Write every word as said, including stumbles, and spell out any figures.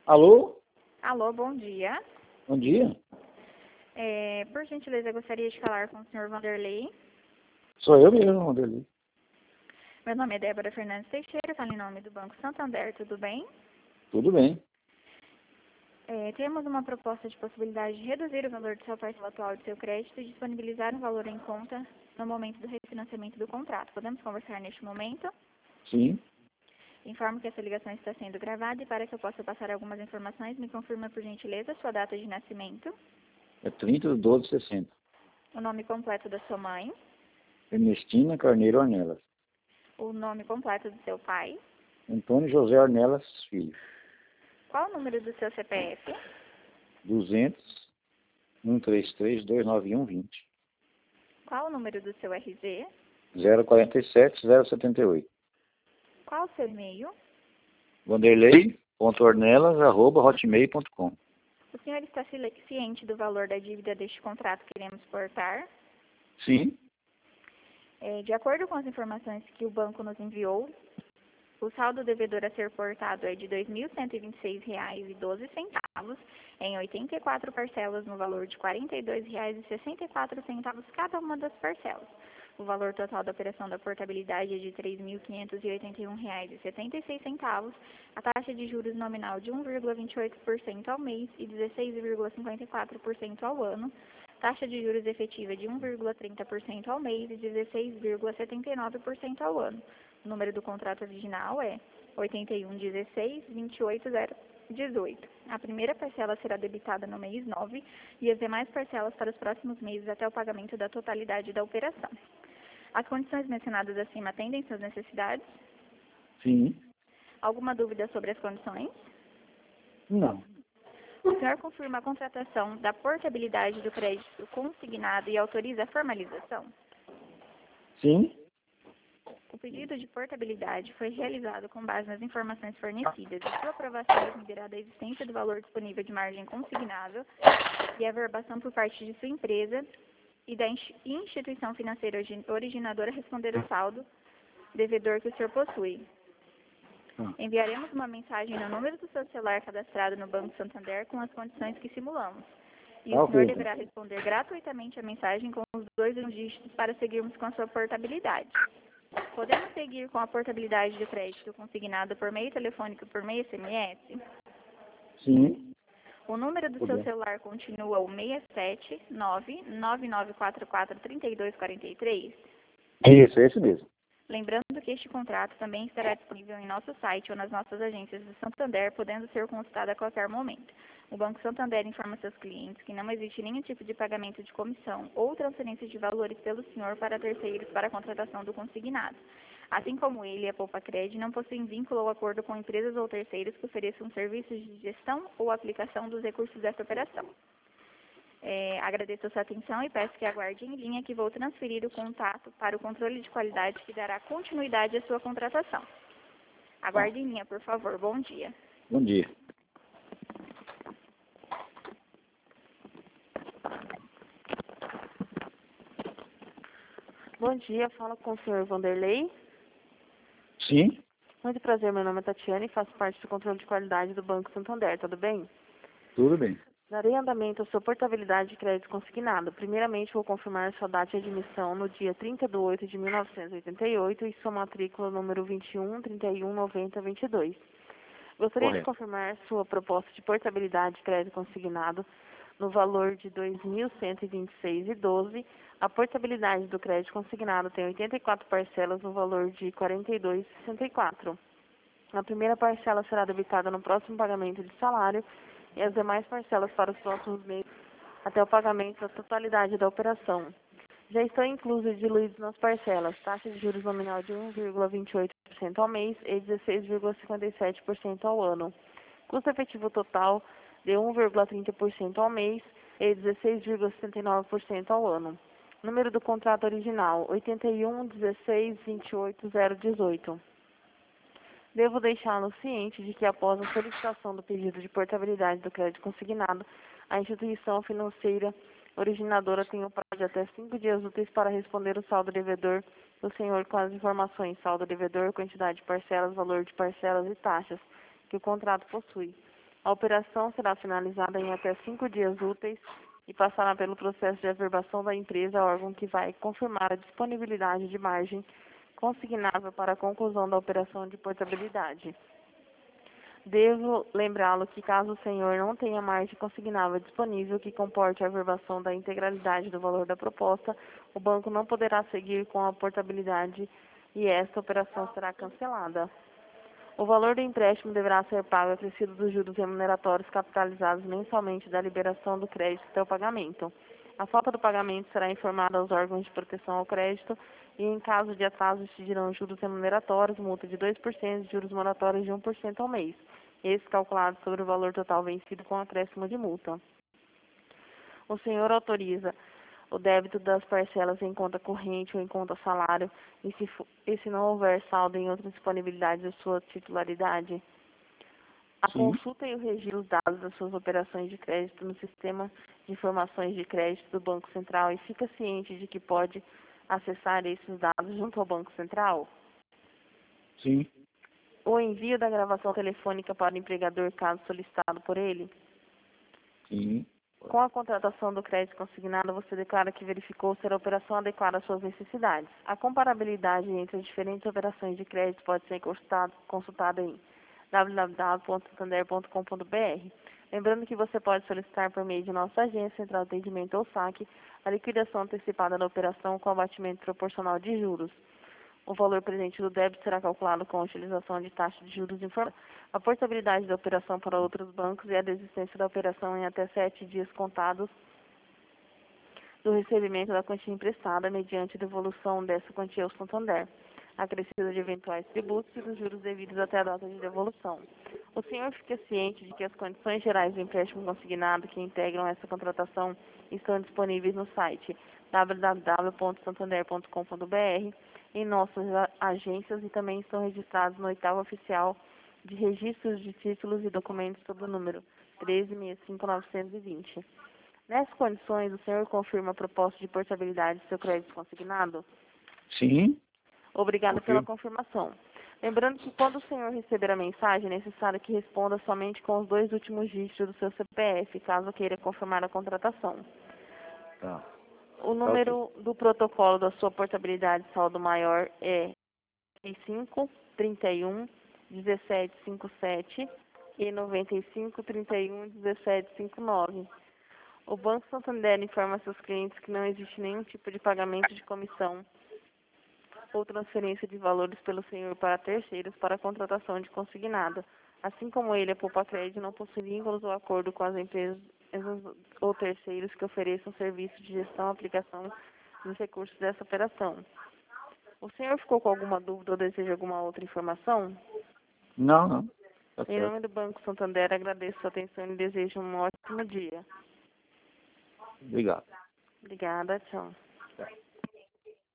Alô? Alô, bom dia. Bom dia. É, por gentileza, eu gostaria de falar com o senhor Vanderlei. Sou eu mesmo, Vanderlei. Meu nome é Débora Fernandes Teixeira, falo em nome do Banco Santander, tudo bem? Tudo bem. É, temos uma proposta de possibilidade de reduzir o valor de sua parcela atual de seu crédito e disponibilizar um valor em conta no momento do refinanciamento do contrato. Podemos conversar neste momento? Sim. Informo que essa ligação está sendo gravada e para que eu possa passar algumas informações, me confirma por gentileza sua data de nascimento, É trinta de doze de sessenta. o nome completo da sua mãe, Ernestina Carneiro Ornelas. o nome completo do seu pai, Antônio José Ornelas Filho. qual o número do seu C P F, duzentos, cento e trinta e três, duzentos e noventa e um, vinte. qual o número do seu R G, zero quarenta e sete, zero setenta e oito. qual o seu e-mail. Vanderlei ponto ornelas arroba hotmail ponto com. O senhor está ciente do valor da dívida deste contrato que iremos portar? Sim. É, de acordo com as informações que o banco nos enviou, o saldo devedor a ser portado é de dois mil cento e vinte e seis reais e doze centavos, em oitenta e quatro parcelas no valor de quarenta e dois reais e sessenta e quatro centavos cada uma das parcelas. O valor total da operação da portabilidade é de três mil quinhentos e oitenta e um reais e setenta e seis centavos, a taxa de juros nominal de um vírgula vinte e oito por cento ao mês e dezesseis vírgula cinquenta e quatro por cento ao ano, taxa de juros efetiva de um vírgula trinta por cento ao mês e dezesseis vírgula setenta e nove por cento ao ano. O número do contrato original é oitenta e um, dezesseis, vinte e oito, zero, dezoito. A primeira parcela será debitada no mês nove e as demais parcelas para os próximos meses até o pagamento da totalidade da operação. As condições mencionadas acima atendem suas necessidades? Sim. Alguma dúvida sobre as condições? Não. O senhor confirma a contratação da portabilidade do crédito consignado e autoriza a formalização? Sim. O pedido de portabilidade foi realizado com base nas informações fornecidas e sua aprovação dependerá da existência do valor disponível de margem consignável e a verbação por parte de sua empresa e da instituição financeira originadora responder o saldo devedor que o senhor possui. Ah. Enviaremos uma mensagem no número do seu celular cadastrado no Banco Santander com as condições que simulamos. E Tá o senhor ok. deverá responder gratuitamente a mensagem com os dois dígitos para seguirmos com a sua portabilidade. Podemos seguir com a portabilidade do crédito consignado por meio telefônico por meio S M S? Sim. O número do seu Podemos. celular continua o seis sete nove nove nove quatro quatro três dois quatro três? Isso, é esse mesmo. Lembrando que este contrato também estará disponível em nosso site ou nas nossas agências do Santander, podendo ser consultado a qualquer momento. O Banco Santander informa seus clientes que não existe nenhum tipo de pagamento de comissão ou transferência de valores pelo senhor para terceiros para a contratação do consignado. Assim como ele e a Poupa Cred não possuem vínculo ou acordo com empresas ou terceiros que ofereçam serviços de gestão ou aplicação dos recursos desta operação. É, agradeço a sua atenção e peço que aguarde em linha que vou transferir o contato para o controle de qualidade que dará continuidade à sua contratação. Aguarde em linha, por favor. Bom dia. Bom dia. Bom dia, fala com o senhor Vanderlei. Sim. Muito prazer, meu nome é Tatiana e faço parte do controle de qualidade do Banco Santander, tudo bem? Tudo bem. Darei andamento à sua portabilidade de crédito consignado. Primeiramente, vou confirmar sua data de admissão no dia trinta de oito de mil novecentos e oitenta e oito e sua matrícula número vinte e um, trinta e um, noventa, vinte e dois. Gostaria Correto. de confirmar sua proposta de portabilidade de crédito consignado no valor de dois mil cento e vinte e seis reais e doze centavos. A portabilidade do crédito consignado tem oitenta e quatro parcelas no valor de quarenta e dois reais e sessenta e quatro centavos. A primeira parcela será debitada no próximo pagamento de salário e as demais parcelas para os próximos meses até o pagamento da totalidade da operação. Já estão inclusos e diluídos nas parcelas taxa de juros nominal de um vírgula vinte e oito por cento ao mês e dezesseis vírgula cinquenta e sete por cento ao ano. Custo efetivo total de um vírgula trinta por cento ao mês e dezesseis vírgula setenta e nove por cento ao ano. Número do contrato original, oitenta e um, dezesseis, vinte e oito, zero dezoito. Devo deixá-lo ciente de que após a solicitação do pedido de portabilidade do crédito consignado, a instituição financeira originadora tem o prazo de até cinco dias úteis para responder o saldo devedor do senhor com as informações saldo devedor, quantidade de parcelas, valor de parcelas e taxas que o contrato possui. A operação será finalizada em até cinco dias úteis e passará pelo processo de averbação da empresa, órgão que vai confirmar a disponibilidade de margem consignável para a conclusão da operação de portabilidade. Devo lembrá-lo que caso o senhor não tenha margem consignável disponível que comporte a averbação da integralidade do valor da proposta, o banco não poderá seguir com a portabilidade e esta operação será cancelada. O valor do empréstimo deverá ser pago acrescido dos juros remuneratórios capitalizados mensalmente da liberação do crédito até o pagamento. A falta do pagamento será informada aos órgãos de proteção ao crédito e, em caso de atraso, incidirão juros remuneratórios, multa de dois por cento e juros moratórios de um por cento ao mês, esse calculado sobre o valor total vencido com acréscimo de multa. O senhor autoriza o débito das parcelas em conta corrente ou em conta salário e se, e se não houver saldo em outra disponibilidade de sua titularidade? A Sim. consulta e o registro dos dados das suas operações de crédito no sistema de informações de crédito do Banco Central e fica ciente de que pode acessar esses dados junto ao Banco Central? Sim. O envio da gravação telefônica para o empregador caso solicitado por ele? Sim. Com a contratação do crédito consignado, você declara que verificou ser a operação adequada às suas necessidades. A comparabilidade entre as diferentes operações de crédito pode ser consultada, consultada em w w w ponto santander ponto com ponto b r. Lembrando que você pode solicitar por meio de nossa agência, central de atendimento ou saque, a liquidação antecipada da operação com abatimento proporcional de juros. O valor presente do débito será calculado com a utilização de taxa de juros informada. A portabilidade da operação para outros bancos e a desistência da operação em até sete dias contados do recebimento da quantia emprestada mediante devolução dessa quantia ao Santander, acrescida de eventuais tributos e dos juros devidos até a data de devolução. O senhor fica ciente de que as condições gerais do empréstimo consignado que integram essa contratação estão disponíveis no site w w w ponto santander ponto com ponto b r, em nossas agências e também estão registrados no oitavo oficial de registros de títulos e documentos sob o número treze sessenta e cinco novecentos e vinte. Nessas condições, o senhor confirma a proposta de portabilidade do seu crédito consignado? Sim. Obrigada Ok. pela confirmação. Lembrando que quando o senhor receber a mensagem, é necessário que responda somente com os dois últimos dígitos do seu C P F, caso queira confirmar a contratação. Tá. O número do protocolo da sua portabilidade saldo maior é trinta e cinco, trinta e um, dezessete cinquenta e sete e noventa e cinco, trinta e um, dezessete cinquenta e nove. O Banco Santander informa a seus clientes que não existe nenhum tipo de pagamento de comissão ou transferência de valores pelo senhor para terceiros para a contratação de consignado. Assim como ele, a Poupa Crédito não possui vínculos ou acordo com as empresas ou terceiros que ofereçam serviço de gestão e aplicação dos recursos dessa operação. O senhor ficou com alguma dúvida ou deseja alguma outra informação? Não, não. Tá Em certo. nome do Banco Santander, agradeço a sua atenção e desejo um ótimo dia. Obrigado. Obrigada, tchau. Tá.